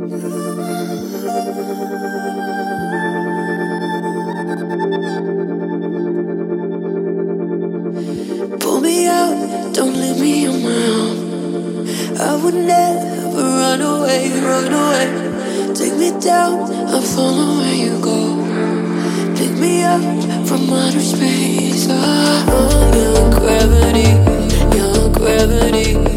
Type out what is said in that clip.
Pull me out, don't leave me on my own. I would never run away, run away. Take me down, I'll follow where you go. Pick me up from outer space. Oh, your gravity, your gravity.